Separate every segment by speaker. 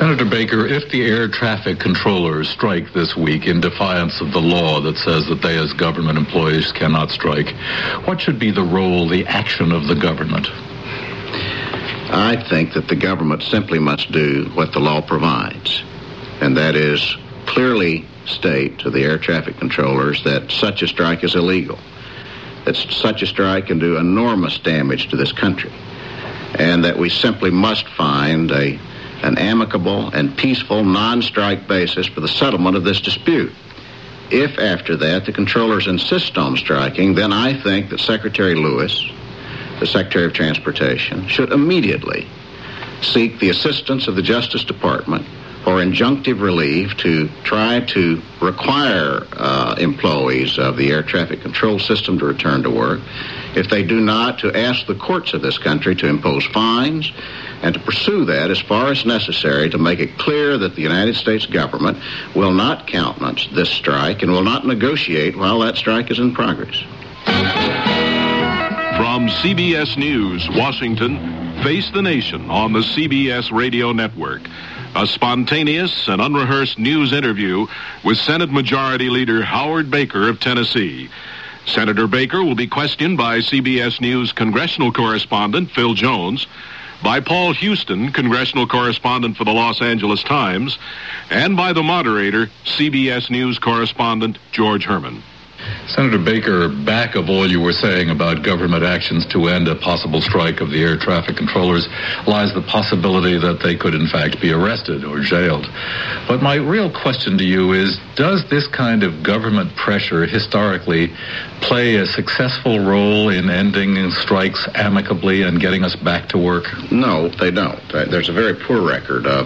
Speaker 1: Senator Baker, if the air traffic controllers strike this week in defiance of the law that says that they as government employees cannot strike, what should be the role, the action of the government?
Speaker 2: I think that the government simply must do what the law provides, and that is clearly state to the air traffic controllers that such a strike is illegal, that such a strike can do enormous damage to this country, and that we simply must find an amicable and peaceful non-strike basis for the settlement of this dispute. If after that the controllers insist on striking, then I think that Secretary Lewis, the Secretary of Transportation, should immediately seek the assistance of the Justice Department for injunctive relief to try to require employees of the air traffic control system to return to work. If they do not, to ask the courts of this country to impose fines and to pursue that as far as necessary to make it clear that the United States government will not countenance this strike and will not negotiate while that strike is in progress.
Speaker 3: From CBS News, Washington, face the nation on the CBS Radio Network. A spontaneous and unrehearsed news interview with Senate Majority Leader Howard Baker of Tennessee. Senator Baker will be questioned by CBS News congressional correspondent Phil Jones, by Paul Houston, congressional correspondent for the Los Angeles Times, and by the moderator, CBS News correspondent George Herman.
Speaker 1: Senator Baker, back of all you were saying about government actions to end a possible strike of the air traffic controllers lies the possibility that they could in fact be arrested or jailed. But my real question to you is, does this kind of government pressure historically play a successful role in ending strikes amicably and getting us back to work?
Speaker 2: No, they don't. There's a very poor record of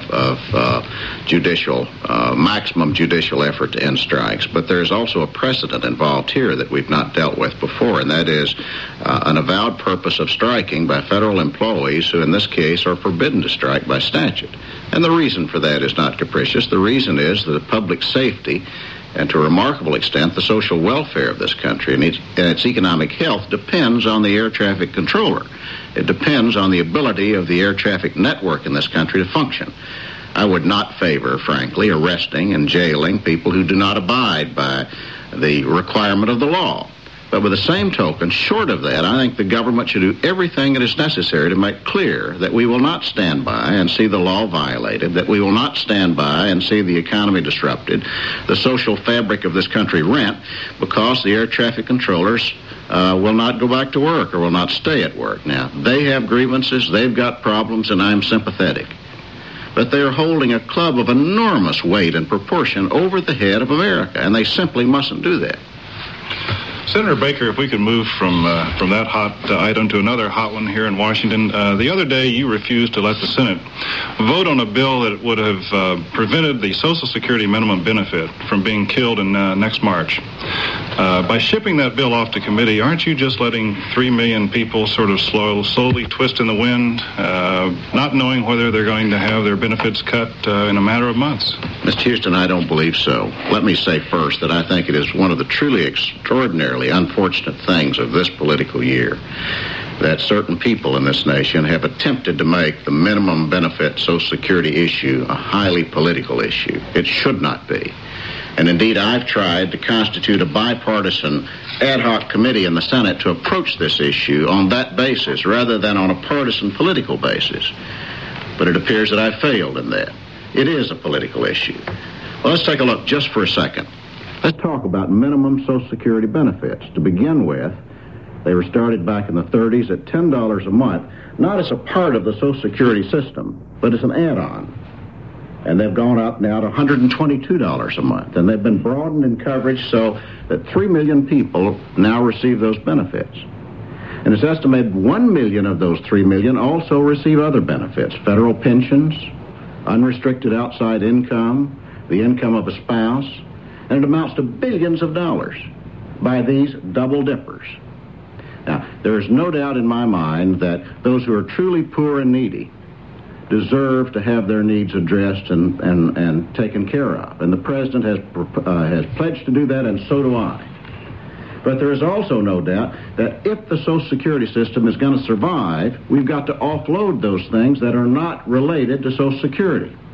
Speaker 2: maximum judicial effort to end strikes, but there's also a precedent involved here that we've not dealt with before, and that is an avowed purpose of striking by federal employees who in this case are forbidden to strike by statute. And the reason for that is not capricious. The reason is that public safety and to a remarkable extent the social welfare of this country and its economic health depends on the air traffic controller. It depends on the ability of the air traffic network in this country to function. I would not favor, frankly, arresting and jailing people who do not abide by the requirement of the law. But with the same token, short of that, I think the government should do everything that is necessary to make clear that we will not stand by and see the law violated, that we will not stand by and see the economy disrupted, the social fabric of this country rent, because the air traffic controllers will not go back to work or will not stay at work. Now, they have grievances, they've got problems, and I'm sympathetic. But they're holding a club of enormous weight and proportion over the head of America, and they simply mustn't do that.
Speaker 4: Senator Baker, if we could move from that hot item to another hot one here in Washington. The other day, you refused to let the Senate vote on a bill that would have prevented the Social Security minimum benefit from being killed in next March. By shipping that bill off to committee, aren't you just letting 3 million people sort of slowly twist in the wind, not knowing whether they're going to have their benefits cut in a matter of months?
Speaker 2: Mr. Houston, I don't believe so. Let me say first that I think it is one of the truly extraordinarily unfortunate things of this political year that certain people in this nation have attempted to make the minimum benefit Social Security issue a highly political issue. It should not be. And indeed, I've tried to constitute a bipartisan ad hoc committee in the Senate to approach this issue on that basis rather than on a partisan political basis. But it appears that I failed in that. It is a political issue. Well, let's take a look just for a second. Let's talk about minimum Social Security benefits. To begin with, they were started back in the 30s at $10 a month, not as a part of the Social Security system, but as an add-on. And they've gone up now to $122 a month. And they've been broadened in coverage so that 3 million people now receive those benefits. And it's estimated 1 million of those 3 million also receive other benefits, federal pensions, unrestricted outside income, the income of a spouse, and it amounts to billions of dollars by these double dippers. Now, there is no doubt in my mind that those who are truly poor and needy deserve to have their needs addressed and taken care of. And the President has pledged to do that, and so do I. But there is also no doubt that if the Social Security system is going to survive, we've got to offload those things that are not related to Social Security.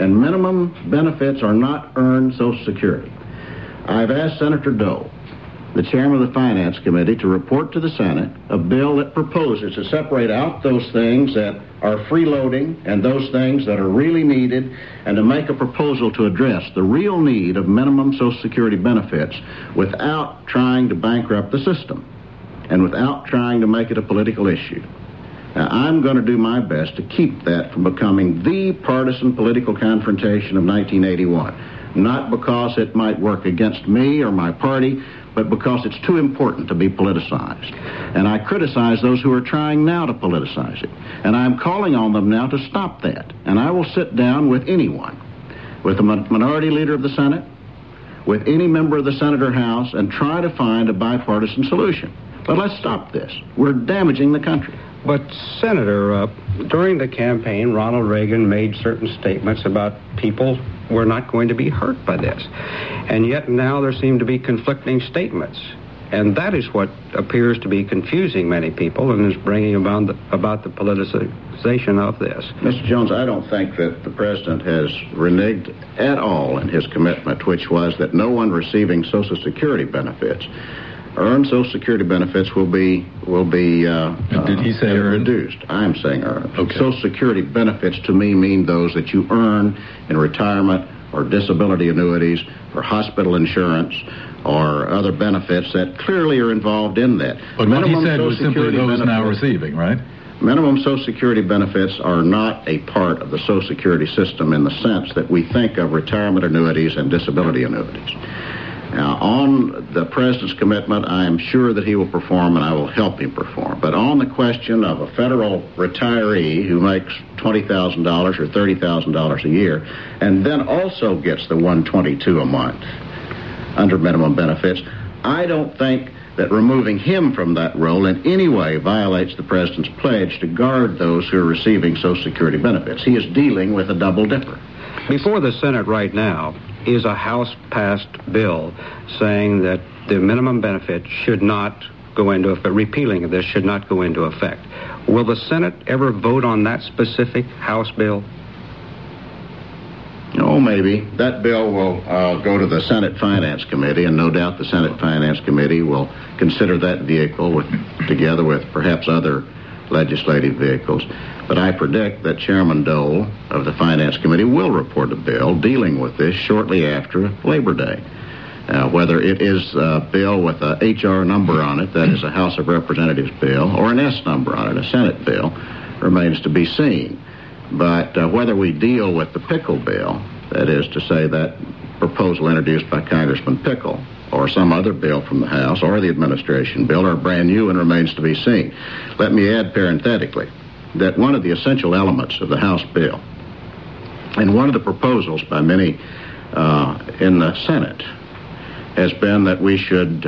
Speaker 2: and minimum benefits are not earned Social Security. I've asked Senator Dole, the chairman of the Finance Committee, to report to the Senate a bill that proposes to separate out those things that are freeloading and those things that are really needed, and to make a proposal to address the real need of minimum Social Security benefits without trying to bankrupt the system and without trying to make it a political issue. Now, I'm going to do my best to keep that from becoming the partisan political confrontation of 1981, not because it might work against me or my party, but because it's too important to be politicized. And I criticize those who are trying now to politicize it. And I'm calling on them now to stop that. And I will sit down with anyone, with the minority leader of the Senate, with any member of the Senate or House, and try to find a bipartisan solution. But let's stop this. We're damaging the country.
Speaker 5: But, Senator, during the campaign, Ronald Reagan made certain statements about people were not going to be hurt by this. And yet now there seem to be conflicting statements. And that is what appears to be confusing many people and is bringing about the politicization of this.
Speaker 2: Mr. Jones, I don't think that the president has reneged at all in his commitment, which was that no one receiving Social Security benefits, earned Social Security benefits, will be
Speaker 1: did he say earned?
Speaker 2: Reduced. I am saying earned.
Speaker 1: Okay.
Speaker 2: Social Security benefits to me mean those that you earn in retirement or disability annuities or hospital insurance or other benefits that clearly are involved in that.
Speaker 1: But what he said was simply those now receiving, right?
Speaker 2: Minimum Social Security benefits are not a part of the Social Security system in the sense that we think of retirement annuities and disability annuities. Now, on the president's commitment, I am sure that he will perform, and I will help him perform. But on the question of a federal retiree who makes $20,000 or $30,000 a year, and then also gets the $122 a month under minimum benefits, I don't think that removing him from that role in any way violates the president's pledge to guard those who are receiving Social Security benefits. He is dealing with a double dipper.
Speaker 5: Before the Senate right now is a House-passed bill saying that the minimum benefit should not go into effect, repealing of this should not go into effect. Will the Senate ever vote on that specific House bill?
Speaker 2: Oh, maybe. That bill will go to the Senate Finance Committee, and no doubt the Senate Finance Committee will consider that vehicle together with perhaps other legislative vehicles. But I predict that Chairman Dole of the Finance Committee will report a bill dealing with this shortly after Labor Day. Whether it is a bill with a HR number on it, that is a House of Representatives bill, or an S number on it, a Senate bill, remains to be seen. But whether we deal with the Pickle bill, that is to say that proposal introduced by Congressman Pickle, or some other bill from the House, or the administration bill, or brand new one, remains to be seen. Let me add parenthetically that one of the essential elements of the House bill, and one of the proposals by many in the Senate, has been that we should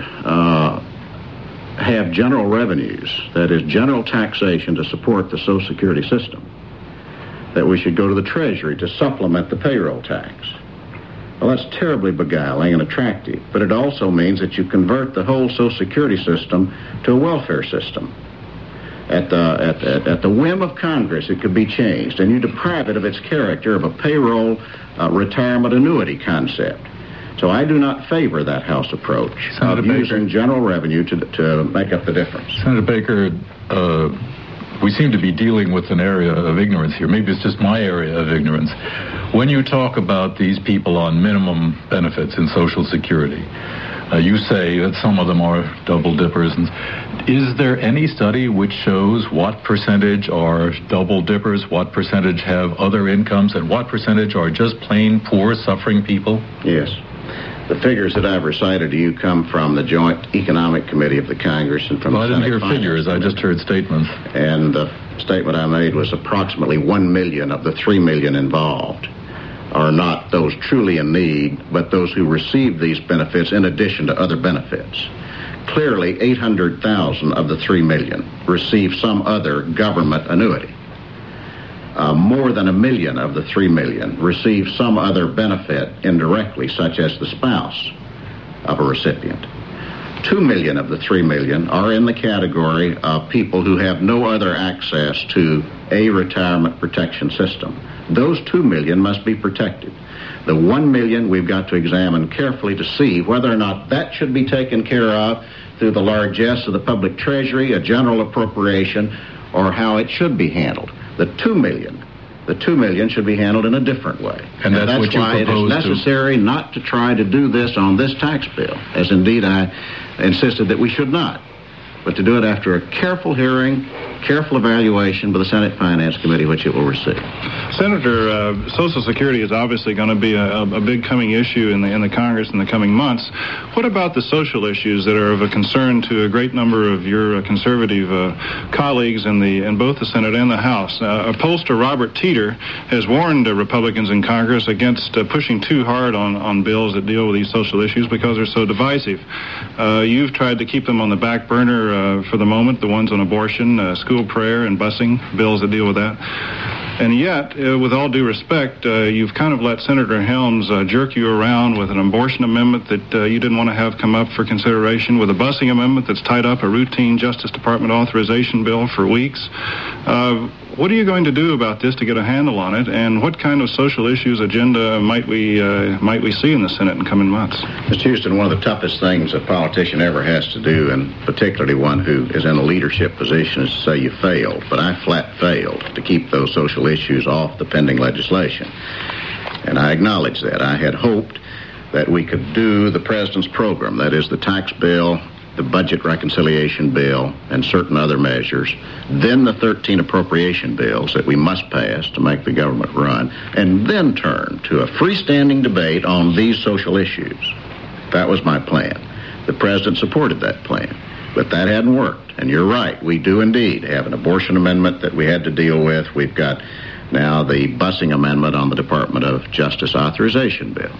Speaker 2: have general revenues, that is, general taxation to support the Social Security system, that we should go to the Treasury to supplement the payroll tax. Well, that's terribly beguiling and attractive, but it also means that you convert the whole Social Security system to a welfare system. At the whim of Congress, it could be changed, and you deprive it of its character of a payroll retirement annuity concept. So I do not favor that House approach of using general revenue to make up the difference.
Speaker 1: Senator Baker, we seem to be dealing with an area of ignorance here. Maybe it's just my area of ignorance. When you talk about these people on minimum benefits in Social Security, you say that some of them are double dippers. Is there any study which shows what percentage are double dippers, what percentage have other incomes, and what percentage are just plain poor, suffering people?
Speaker 2: Yes. The figures that I've recited to you come from the Joint Economic Committee of the Congress and from the Senate.
Speaker 1: I didn't hear figures. I just heard statements.
Speaker 2: And the statement I made was approximately 1 million of the 3 million involved are not those truly in need, but those who receive these benefits in addition to other benefits. Clearly, 800,000 of the 3 million receive some other government annuity. More than 1 million of the 3 million receive some other benefit indirectly, such as the spouse of a recipient. 2 million of the 3 million are in the category of people who have no other access to a retirement protection system, Those 2 million must be protected. The 1 million we've got to examine carefully to see whether or not that should be taken care of through the largesse of the public treasury, a general appropriation, or how it should be handled. The 2 million should be handled in a different way.
Speaker 1: And that's what you
Speaker 2: why it is necessary not to try to do this on this tax bill, as indeed I insisted that we should not, but to do it after a careful hearing, careful evaluation by the Senate Finance Committee, which it will receive.
Speaker 4: Senator, Social Security is obviously going to be a big coming issue in the Congress in the coming months. What about the social issues that are of a concern to a great number of your conservative colleagues in both the Senate and the House? Pollster Robert Teeter has warned Republicans in Congress against pushing too hard on bills that deal with these social issues because they're so divisive. You've tried to keep them on the back burner for the moment, the ones on abortion, school prayer, and busing, bills that deal with that. And yet, with all due respect, you've kind of let Senator Helms jerk you around with an abortion amendment that you didn't want to have come up for consideration, with a busing amendment that's tied up a routine Justice Department authorization bill for weeks. What are you going to do about this to get a handle on it, and what kind of social issues agenda might we see in the Senate in coming months?
Speaker 2: Mr. Houston, one of the toughest things a politician ever has to do, and particularly one who is in a leadership position, is to say you failed. But I flat failed to keep those social issues off the pending legislation. And I acknowledge that. I had hoped that we could do the President's program, that is the tax bill, the budget reconciliation bill, and certain other measures, then the 13 appropriation bills that we must pass to make the government run, and then turn to a freestanding debate on these social issues. That was my plan. The President supported that plan, but that hadn't worked. And you're right, we do indeed have an abortion amendment that we had to deal with. We've got now the busing amendment on the Department of Justice authorization bill.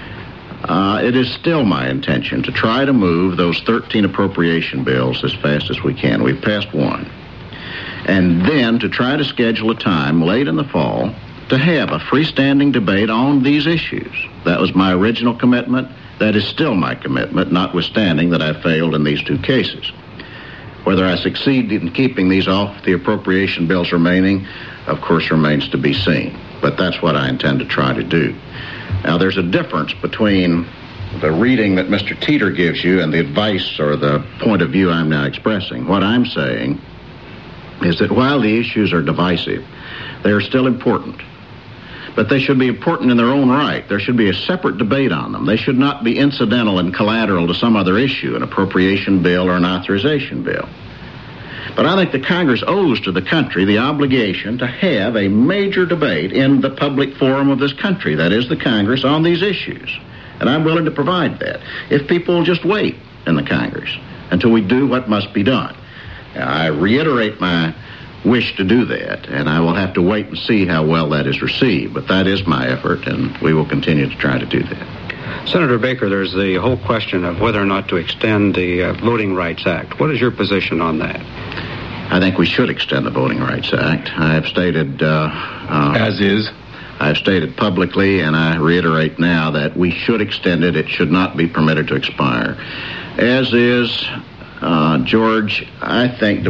Speaker 2: It is still my intention to try to move those 13 appropriation bills as fast as we can. We've passed one. And then to try to schedule a time late in the fall to have a freestanding debate on these issues. That was my original commitment. That is still my commitment, notwithstanding that I failed in these two cases. Whether I succeed in keeping these off the appropriation bills remaining, of course, remains to be seen. But that's what I intend to try to do. Now, there's a difference between the reading that Mr. Teeter gives you and the advice or the point of view I'm now expressing. What I'm saying is that while the issues are divisive, they are still important. But they should be important in their own right. There should be a separate debate on them. They should not be incidental and collateral to some other issue, an appropriation bill or an authorization bill. But I think the Congress owes to the country the obligation to have a major debate in the public forum of this country, that is the Congress, on these issues. And I'm willing to provide that if people will just wait in the Congress until we do what must be done. Now, I reiterate my wish to do that, and I will have to wait and see how well that is received. But that is my effort, and we will continue to try to do that.
Speaker 5: Senator Baker, there's the whole question of whether or not to extend the Voting Rights Act. What is your position on that?
Speaker 2: I think we should extend the Voting Rights Act. I have stated...
Speaker 1: as is?
Speaker 2: I've stated publicly, and I reiterate now, that we should extend it. It should not be permitted to expire. As is, George, I think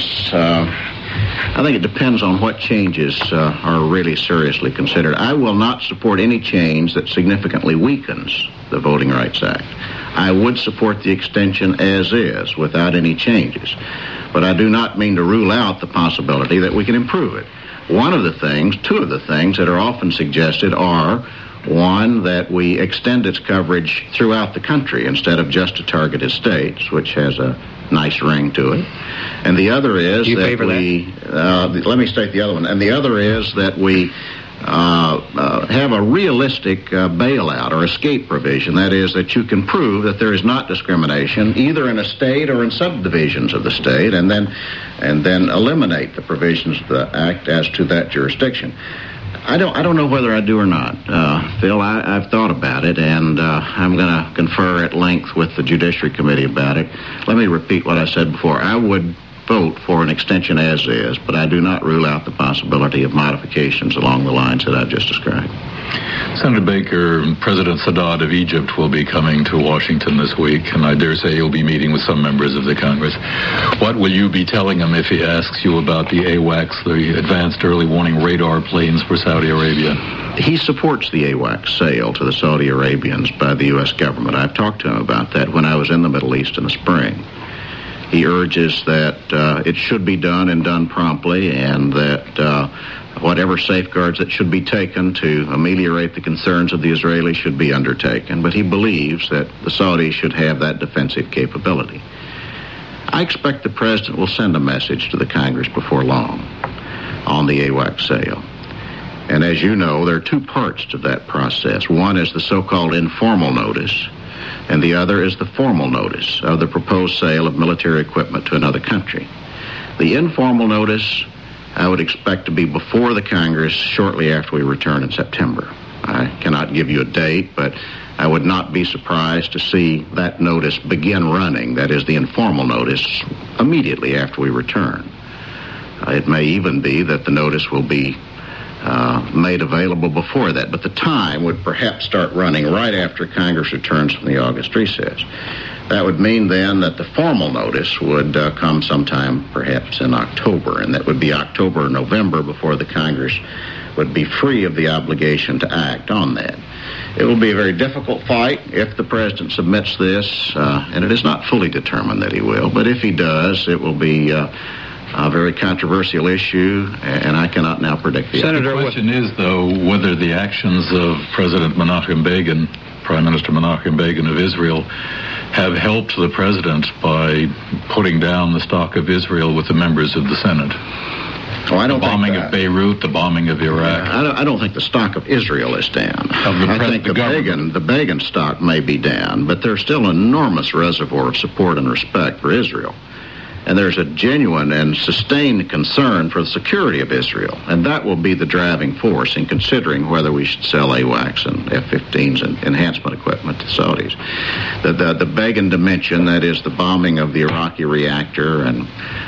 Speaker 2: it depends on what changes are really seriously considered. I will not support any change that significantly weakens the Voting Rights Act. I would support the extension as is, without any changes. But I do not mean to rule out the possibility that we can improve it. Two of the things that are often suggested are, one, that we extend its coverage throughout the country instead of just to targeted states, which has a nice ring to it. And the other is let me state the other one. And the other is that we have a realistic bailout or escape provision. That is, that you can prove that there is not discrimination either in a state or in subdivisions of the state, and then eliminate the provisions of the act as to that jurisdiction. I don't know whether I do or not, Phil. I've thought about it, and I'm going to confer at length with the Judiciary Committee about it. Let me repeat what I said before. I would vote for an extension as is, but I do not rule out the possibility of modifications along the lines that I've just described.
Speaker 1: Senator Baker, President Sadat of Egypt will be coming to Washington this week, and I dare say he'll be meeting with some members of the Congress. What will you be telling him if he asks you about the AWACS, the Advanced Early Warning Radar planes for Saudi Arabia?
Speaker 2: He supports the AWACS sale to the Saudi Arabians by the U.S. government. I've talked to him about that when I was in the Middle East in the spring. He urges that it should be done and done promptly, and that whatever safeguards that should be taken to ameliorate the concerns of the Israelis should be undertaken. But he believes that the Saudis should have that defensive capability. I expect the President will send a message to the Congress before long on the AWACS sale. And as you know, there are two parts to that process. One is the so-called informal notice, and the other is the formal notice of the proposed sale of military equipment to another country. The informal notice I would expect to be before the Congress shortly after we return in September. I cannot give you a date, but I would not be surprised to see that notice begin running, that is the informal notice, immediately after we return. It may even be that the notice will be made available before that, but the time would perhaps start running right after Congress returns from the August recess. That would mean then that the formal notice would come sometime perhaps in October, and that would be October or November before the Congress would be free of the obligation to act on that. It will be a very difficult fight if the President submits this, and it is not fully determined that he will, but if he does, it will be a very controversial issue, and I cannot now predict the
Speaker 1: Senator, the question is, though, whether the actions of President Menachem Begin, Prime Minister Menachem Begin of Israel, have helped the President by putting down the stock of Israel with the members of the Senate.
Speaker 2: I don't
Speaker 1: the bombing of Beirut, the bombing of Iraq.
Speaker 2: I don't think the stock of Israel is down. I think the Begin stock may be down, but there's still an enormous reservoir of support and respect for Israel. And there's a genuine and sustained concern for the security of Israel. And that will be the driving force in considering whether we should sell AWACS and F-15s and enhancement equipment to Saudis. The Begin dimension, that is the bombing of the Iraqi reactor and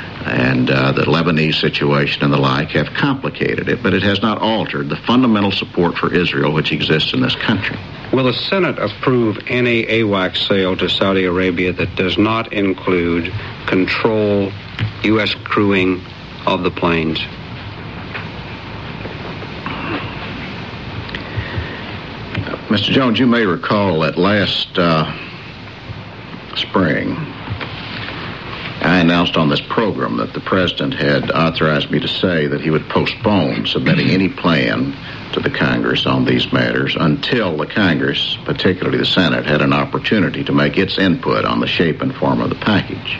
Speaker 2: the Lebanese situation and the like, have complicated it, but it has not altered the fundamental support for Israel which exists in this country.
Speaker 5: Will the Senate approve any AWACS sale to Saudi Arabia that does not include control, U.S. crewing of the planes?
Speaker 2: Mr. Jones, you may recall that last spring, I announced on this program that the President had authorized me to say that he would postpone submitting any plan to the Congress on these matters until the Congress, particularly the Senate, had an opportunity to make its input on the shape and form of the package.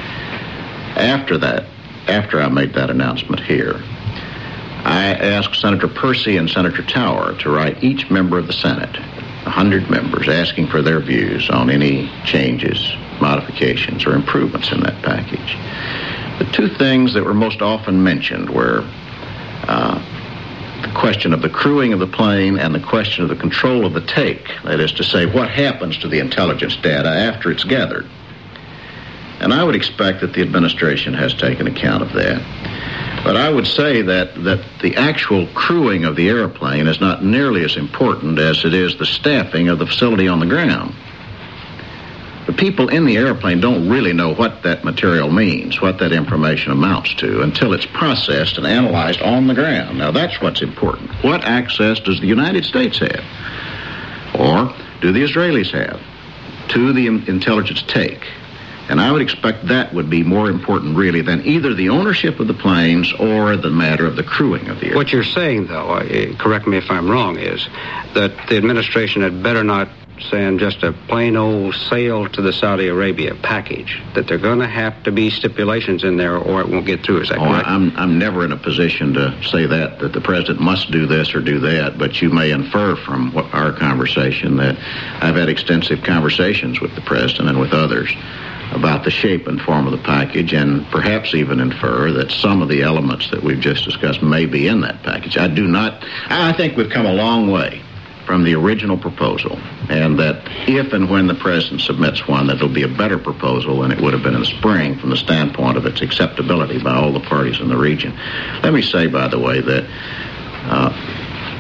Speaker 2: After I made that announcement here, I asked Senator Percy and Senator Tower to write each member of the Senate, 100 members, asking for their views on any changes, modifications, or improvements in that package. The two things that were most often mentioned were the question of the crewing of the plane and the question of the control of the take. That is to say, what happens to the intelligence data after it's gathered. And I would expect that the administration has taken account of that. But I would say that the actual crewing of the airplane is not nearly as important as it is the staffing of the facility on the ground. The people in the airplane don't really know what that material means, what that information amounts to, until it's processed and analyzed on the ground. Now, that's what's important. What access does the United States have, or do the Israelis have, to the intelligence take? And I would expect that would be more important, really, than either the ownership of the planes or the matter of the crewing of the airplane.
Speaker 5: What you're saying, though, correct me if I'm wrong, is that the administration had better not send just a plain old sale to the Saudi Arabia package, that there are going to have to be stipulations in there or it won't get through. Is that correct?
Speaker 2: I'm never in a position to say that the President must do this or do that, but you may infer from our conversation that I've had extensive conversations with the President and with others about the shape and form of the package, and perhaps even infer that some of the elements that we've just discussed may be in that package. I think we've come a long way from the original proposal, and that if and when the President submits one, that it'll be a better proposal than it would have been in the spring from the standpoint of its acceptability by all the parties in the region. Let me say, by the way, that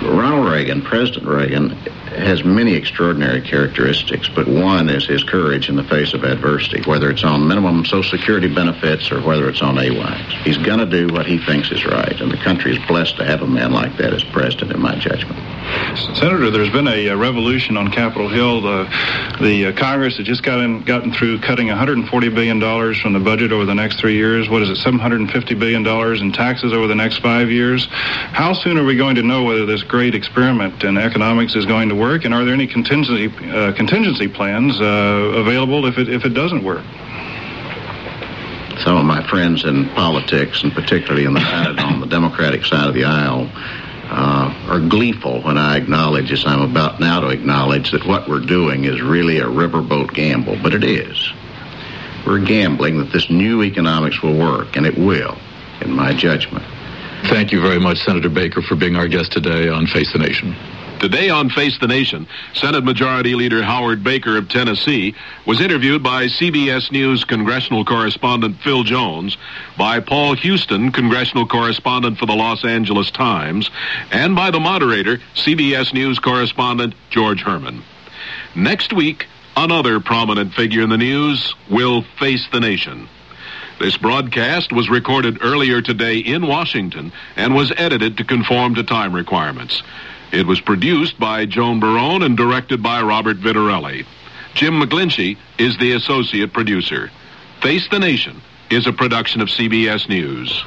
Speaker 2: Ronald Reagan, President Reagan, has many extraordinary characteristics, but one is his courage in the face of adversity, whether it's on minimum Social Security benefits or whether it's on AWACS. He's going to do what he thinks is right, and the country is blessed to have a man like that as president, in my judgment.
Speaker 4: Senator, there's been a revolution on Capitol Hill. The Congress has just gotten through cutting $140 billion from the budget over the next 3 years. What is it, $750 billion in taxes over the next 5 years? How soon are we going to know whether this great experiment in economics is going to work, and are there any contingency plans available if it doesn't work?
Speaker 2: Some of my friends in politics, and particularly on the Democratic side of the aisle, are gleeful when I acknowledge, as I'm about now to acknowledge, that what we're doing is really a riverboat gamble. But it is. We're gambling that this new economics will work, and it will, in my judgment.
Speaker 1: Thank you very much, Senator Baker, for being our guest today on Face the Nation.
Speaker 3: Today on Face the Nation, Senate Majority Leader Howard Baker of Tennessee was interviewed by CBS News congressional correspondent Phil Jones, by Paul Houston, congressional correspondent for the Los Angeles Times, and by the moderator, CBS News correspondent George Herman. Next week, another prominent figure in the news will face the nation. This broadcast was recorded earlier today in Washington and was edited to conform to time requirements. It was produced by Joan Barone and directed by Robert Vitarelli. Jim McGlinchey is the associate producer. Face the Nation is a production of CBS News.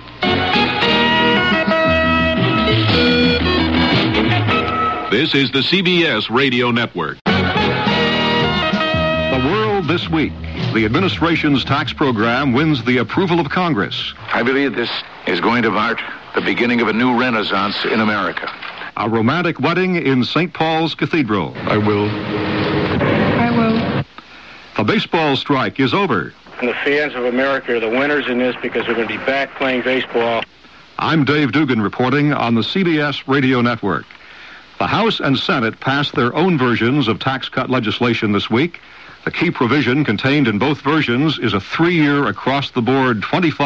Speaker 3: This is the CBS Radio Network.
Speaker 6: The World This Week. The administration's tax program wins the approval of Congress.
Speaker 7: I believe this is going to mark the beginning of a new renaissance in America.
Speaker 6: A romantic wedding in St. Paul's Cathedral.
Speaker 1: I will.
Speaker 6: The baseball strike is over.
Speaker 8: And the fans of America are the winners in this because they're going to be back playing baseball.
Speaker 6: I'm Dave Dugan reporting on the CBS Radio Network. The House and Senate passed their own versions of tax cut legislation this week. The key provision contained in both versions is a 3-year across-the-board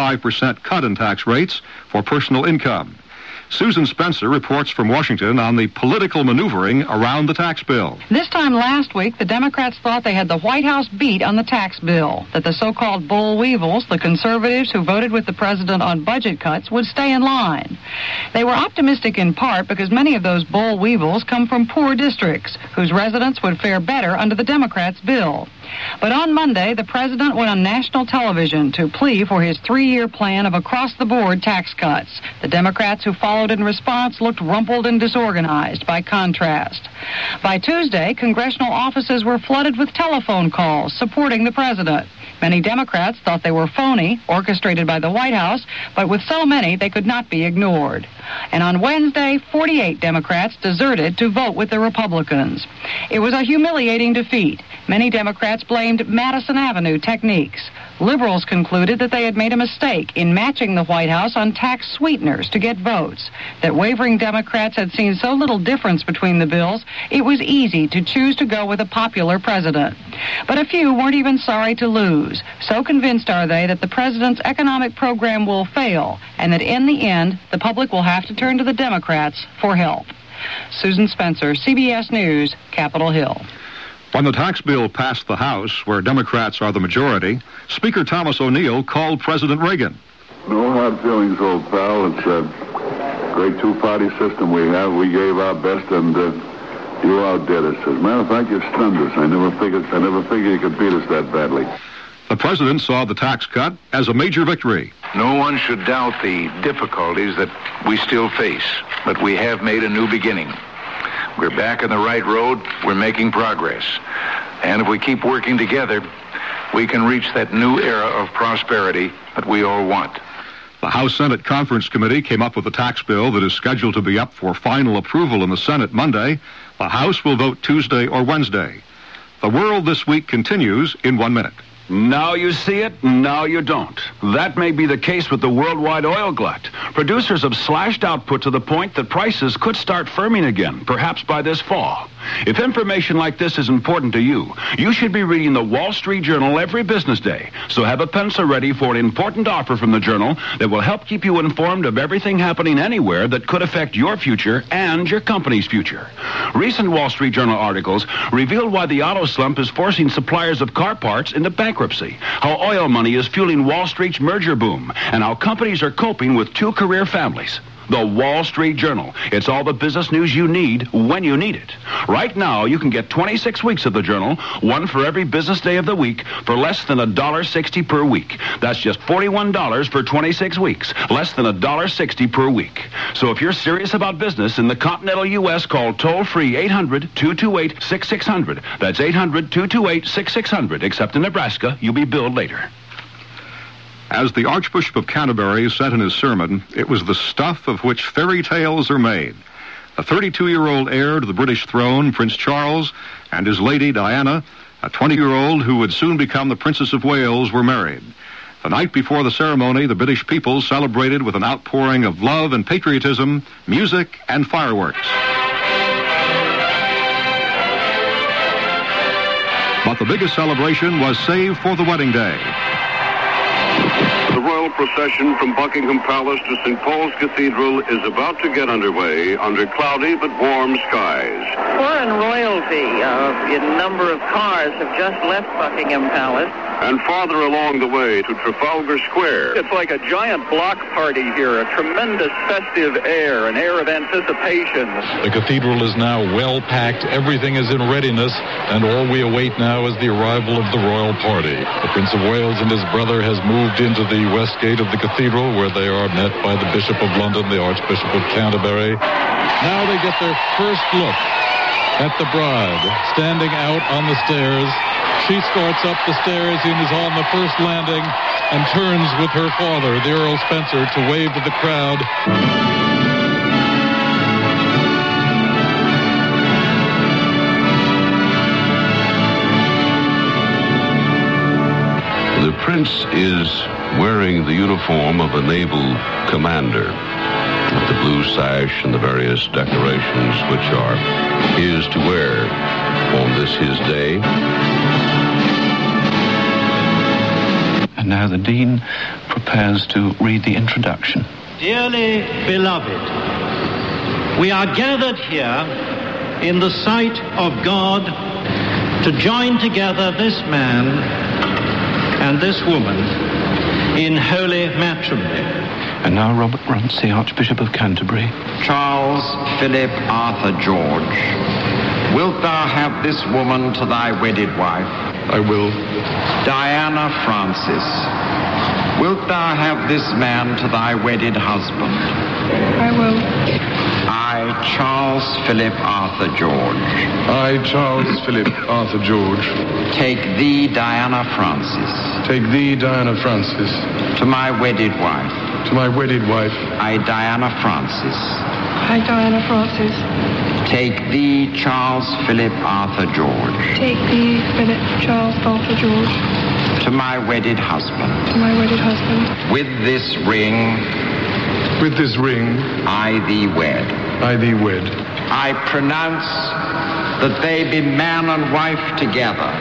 Speaker 6: 25% cut in tax rates for personal income. Susan Spencer reports from Washington on the political maneuvering around the tax bill.
Speaker 9: This time last week, the Democrats thought they had the White House beat on the tax bill, that the so-called boll weevils, the conservatives who voted with the president on budget cuts, would stay in line. They were optimistic in part because many of those boll weevils come from poor districts, whose residents would fare better under the Democrats' bill. But on Monday, the president went on national television to plea for his 3-year plan of across-the-board tax cuts. The Democrats who followed in response looked rumpled and disorganized by contrast. By Tuesday, congressional offices were flooded with telephone calls supporting the president. Many Democrats thought they were phony, orchestrated by the White House, but with so many, they could not be ignored. And on Wednesday, 48 Democrats deserted to vote with the Republicans. It was a humiliating defeat. Many Democrats blamed Madison Avenue techniques. Liberals concluded that they had made a mistake in matching the White House on tax sweeteners to get votes, that wavering Democrats had seen so little difference between the bills, it was easy to choose to go with a popular president. But a few weren't even sorry to lose. So convinced are they that the president's economic program will fail, and that in the end, the public will have to turn to the Democrats for help. Susan Spencer, CBS News, Capitol Hill.
Speaker 6: When the tax bill passed the House, where Democrats are the majority, Speaker Thomas O'Neill called President Reagan.
Speaker 10: No hard feelings, old pal. It's a great two-party system we have. We gave our best, and you outdid us. As a matter of fact, you stunned us. I never figured you could beat us that badly.
Speaker 6: The president saw the tax cut as a major victory.
Speaker 7: No one should doubt the difficulties that we still face, but we have made a new beginning. We're back on the right road. We're making progress. And if we keep working together, we can reach that new era of prosperity that we all want.
Speaker 6: The House-Senate Conference Committee came up with a tax bill that is scheduled to be up for final approval in the Senate Monday. The House will vote Tuesday or Wednesday. The World This Week continues in 1 minute.
Speaker 11: Now you see it, now you don't. That may be the case with the worldwide oil glut. Producers have slashed output to the point that prices could start firming again, perhaps by this fall. If information like this is important to you, you should be reading the Wall Street Journal every business day. So have a pencil ready for an important offer from the Journal that will help keep you informed of everything happening anywhere that could affect your future and your company's future. Recent Wall Street Journal articles reveal why the auto slump is forcing suppliers of car parts into bankruptcy, how oil money is fueling Wall Street's merger boom, and how companies are coping with two-career families. The Wall Street Journal. It's all the business news you need when you need it. Right now, you can get 26 weeks of the Journal, one for every business day of the week, for less than $1.60 per week. That's just $41 for 26 weeks, less than $1.60 per week. So if you're serious about business in the continental U.S., call toll-free 800-228-6600. That's 800-228-6600. Except in Nebraska, you'll be billed later.
Speaker 6: As the Archbishop of Canterbury said in his sermon, it was the stuff of which fairy tales are made. The 32-year-old heir to the British throne, Prince Charles, and his lady, Diana, a 20-year-old who would soon become the Princess of Wales, were married. The night before the ceremony, the British people celebrated with an outpouring of love and patriotism, music, and fireworks. But the biggest celebration was saved for the wedding day.
Speaker 10: The royal procession from Buckingham Palace to St. Paul's Cathedral is about to get underway under cloudy but warm skies.
Speaker 12: Foreign royalty, in number of cars, have just left Buckingham Palace.
Speaker 10: And farther along the way to Trafalgar Square.
Speaker 13: It's like a giant block party here, a tremendous festive air, an air of anticipation.
Speaker 1: The cathedral is now well packed, everything is in readiness, and all we await now is the arrival of the royal party. The Prince of Wales and his brother has moved into the west gate of the cathedral, where they are met by the Bishop of London, the Archbishop of Canterbury. Now they get their first look at the bride, standing out on the stairs. She starts up the stairs and is on the first landing and turns with her father, the Earl Spencer, to wave to the crowd.
Speaker 10: The prince is wearing the uniform of a naval commander, with the blue sash and the various decorations which are his to wear on this his day.
Speaker 14: And now the Dean prepares to read the introduction.
Speaker 15: Dearly beloved, we are gathered here in the sight of God to join together this man and this woman in holy matrimony.
Speaker 14: And now Robert Runcie, Archbishop of Canterbury.
Speaker 16: Charles Philip Arthur George, wilt thou have this woman to thy wedded wife?
Speaker 10: I will.
Speaker 16: Diana Francis, wilt thou have this man to thy wedded husband?
Speaker 17: I will.
Speaker 16: I, Charles Philip Arthur George.
Speaker 10: I, Charles Philip Arthur George.
Speaker 16: Take thee, Diana Francis.
Speaker 10: Take thee, Diana Francis.
Speaker 16: To my wedded wife.
Speaker 10: To my wedded wife.
Speaker 16: I, Diana Francis.
Speaker 17: I, Diana Francis.
Speaker 16: Take thee, Charles Philip Arthur George.
Speaker 17: Take thee, Philip Charles Arthur George.
Speaker 16: To my wedded husband.
Speaker 17: To my wedded husband.
Speaker 16: With this ring.
Speaker 10: With this ring.
Speaker 16: I thee wed.
Speaker 10: I thee wed.
Speaker 16: I pronounce that they be man and wife together.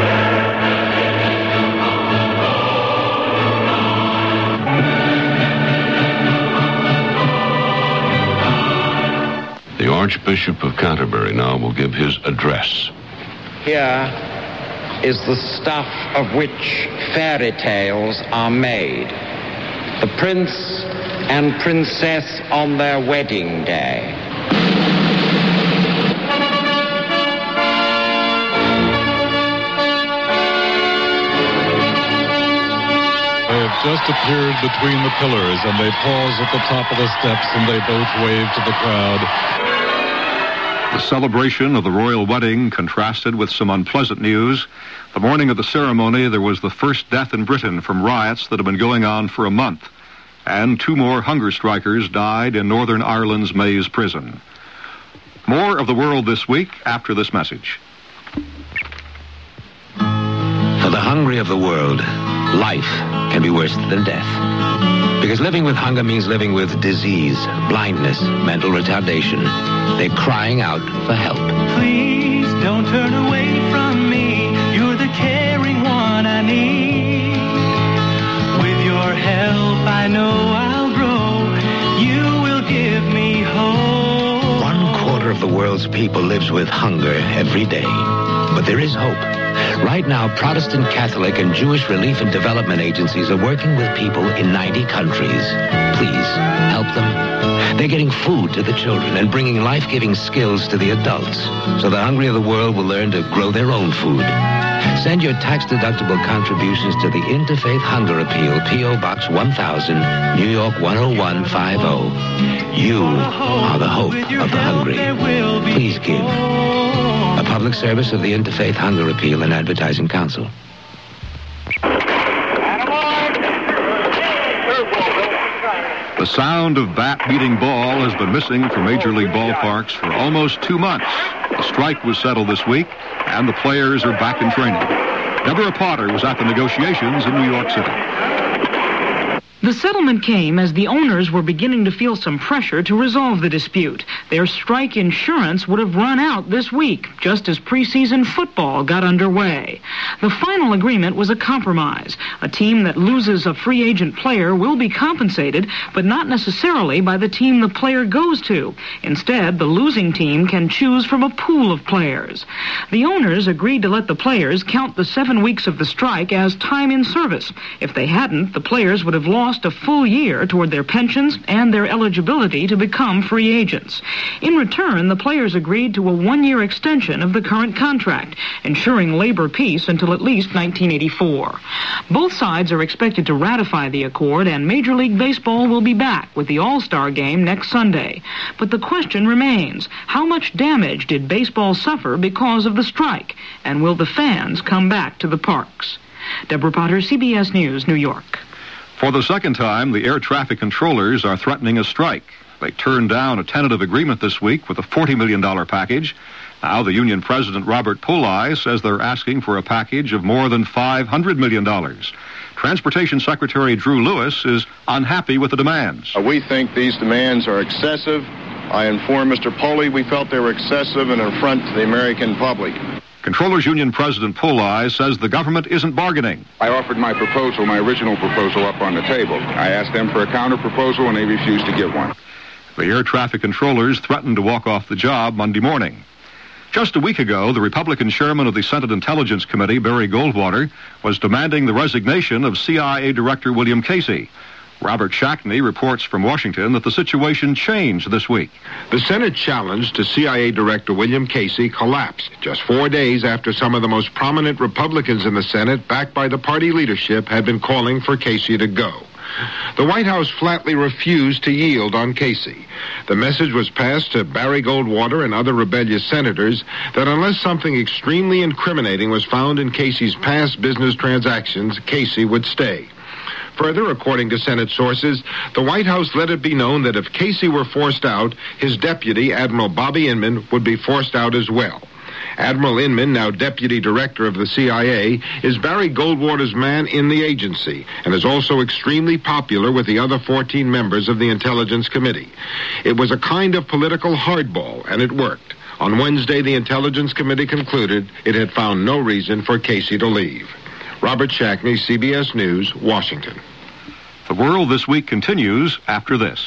Speaker 10: The Archbishop of Canterbury now will give his address.
Speaker 16: Here is the stuff of which fairy tales are made. The prince and princess on their wedding day.
Speaker 1: They have just appeared between the pillars, and they pause at the top of the steps, and they both wave to the crowd.
Speaker 6: The celebration of the royal wedding contrasted with some unpleasant news. The morning of the ceremony, there was the first death in Britain from riots that have been going on for a month. And 2 more hunger strikers died in Northern Ireland's Maze prison. More of the world this week after this message.
Speaker 18: For the hungry of the world, life can be worse than death. Because living with hunger means living with disease, blindness, mental retardation. They're crying out for help.
Speaker 15: Please.
Speaker 19: Don't turn away from me. You're the caring one I need. With your help, I know I'll grow. You will give me hope.
Speaker 18: 1/4 of the world's people lives with hunger every day. But there is hope. Right now, Protestant, Catholic, and Jewish relief and development agencies are working with people in 90 countries. Please, help them. They're getting food to the children and bringing life-giving skills to the adults so the hungry of the world will learn to grow their own food. Send your tax-deductible contributions to the Interfaith Hunger Appeal, P.O. Box 1000, New York 10150. You are the hope of the hungry. Please give. A public service of the Interfaith Hunger Appeal and Advertising Council.
Speaker 6: The sound of bat-beating ball has been missing from Major League ballparks for almost 2 months. The strike was settled this week, and the players are back in training. Deborah Potter was at the negotiations in New York City.
Speaker 20: The settlement came as the owners were beginning to feel some pressure to resolve the dispute. Their strike insurance would have run out this week, just as preseason football got underway. The final agreement was a compromise. A team that loses a free agent player will be compensated, but not necessarily by the team the player goes to. Instead, the losing team can choose from a pool of players. The owners agreed to let the players count the 7 weeks of the strike as time in service. If they hadn't, the players would have lost a full year toward their pensions and their eligibility to become free agents. In return, the players agreed to a 1-year extension of the current contract, ensuring labor peace until at least 1984. Both sides are expected to ratify the accord, and Major League Baseball will be back with the All-Star game next Sunday. But the question remains, how much damage did baseball suffer because of the strike? And will the fans come back to the parks? Deborah Potter, CBS News, New York.
Speaker 6: For the second time, the air traffic controllers are threatening a strike. They turned down a tentative agreement this week with a $40 million package. Now, the union president, Robert Poli, says they're asking for a package of more than $500 million. Transportation Secretary Drew Lewis is unhappy with the demands.
Speaker 21: We think these demands are excessive. I informed Mr. Poli we felt they were excessive and an affront to the American public.
Speaker 6: Controllers Union President Poli says the government isn't bargaining.
Speaker 22: I offered my proposal, my original proposal, up on the table. I asked them for a counter proposal, and they refused to give one.
Speaker 6: The air traffic controllers threatened to walk off the job Monday morning. Just a week ago, the Republican chairman of the Senate Intelligence Committee, Barry Goldwater, was demanding the resignation of CIA Director William Casey. Robert Shackney reports from Washington that the situation changed this week.
Speaker 23: The Senate challenge to CIA Director William Casey collapsed just 4 days after some of the most prominent Republicans in the Senate, backed by the party leadership, had been calling for Casey to go. The White House flatly refused to yield on Casey. The message was passed to Barry Goldwater and other rebellious senators that unless something extremely incriminating was found in Casey's past business transactions, Casey would stay. Further, according to Senate sources, the White House let it be known that if Casey were forced out, his deputy, Admiral Bobby Inman, would be forced out as well. Admiral Inman, now deputy director of the CIA, is Barry Goldwater's man in the agency and is also extremely popular with the other 14 members of the Intelligence Committee. It was a kind of political hardball, and it worked. On Wednesday, the Intelligence Committee concluded it had found no reason for Casey to leave. Robert Shackney, CBS News, Washington.
Speaker 6: The World This Week continues after this.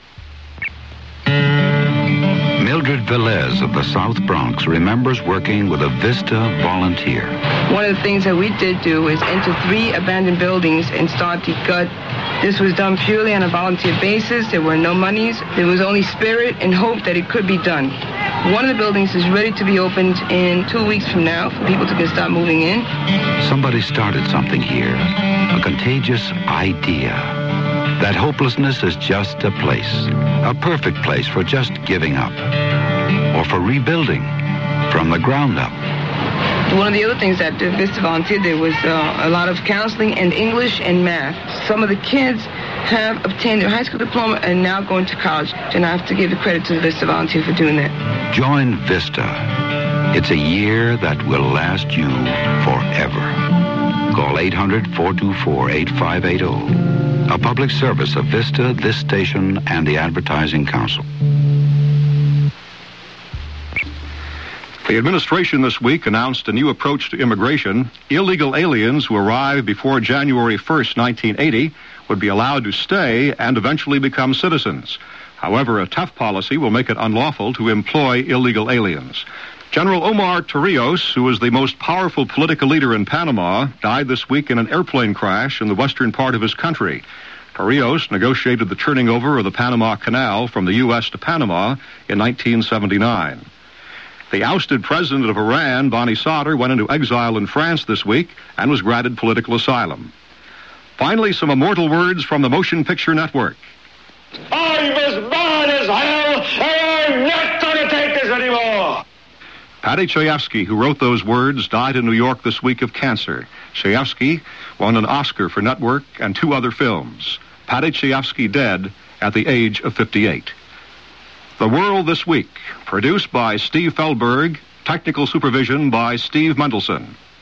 Speaker 24: Mildred Velez of the South Bronx remembers working with a Vista volunteer.
Speaker 25: One of the things that we did do is enter 3 abandoned buildings and start to gut. This was done purely on a volunteer basis. There were no monies. There was only spirit and hope that it could be done. One of the buildings is ready to be opened in 2 weeks from now for people to start moving in.
Speaker 24: Somebody started something here, a contagious idea. That hopelessness is just a place, a perfect place for just giving up, or for rebuilding from the ground up.
Speaker 25: One of the other things that Vista Volunteer did was a lot of counseling and English and math. Some of the kids have obtained their high school diploma and now going to college, and I have to give the credit to the Vista Volunteer for doing that.
Speaker 24: Join Vista. It's a year that will last you forever. Call 800-424-8580. A public service of Vista, this station, and the Advertising Council.
Speaker 6: The administration this week announced a new approach to immigration. Illegal aliens who arrived before January 1st, 1980 would be allowed to stay and eventually become citizens. However, a tough policy will make it unlawful to employ illegal aliens. General Omar Torrijos, who was the most powerful political leader in Panama, died this week in an airplane crash in the western part of his country. Torrijos negotiated the turning over of the Panama Canal from the U.S. to Panama in 1979. The ousted president of Iran, Bani Sadr, went into exile in France this week and was granted political asylum. Finally, some immortal words from the Motion Picture Network.
Speaker 2: I'm as bad as hell, and I'm not going to take this anymore.
Speaker 6: Paddy Chayefsky, who wrote those words, died in New York this week of cancer. Chayefsky won an Oscar for Network and 2 other films. Paddy Chayefsky dead at the age of 58. The World This Week, produced by Steve Feldberg, technical supervision by Steve Mendelson.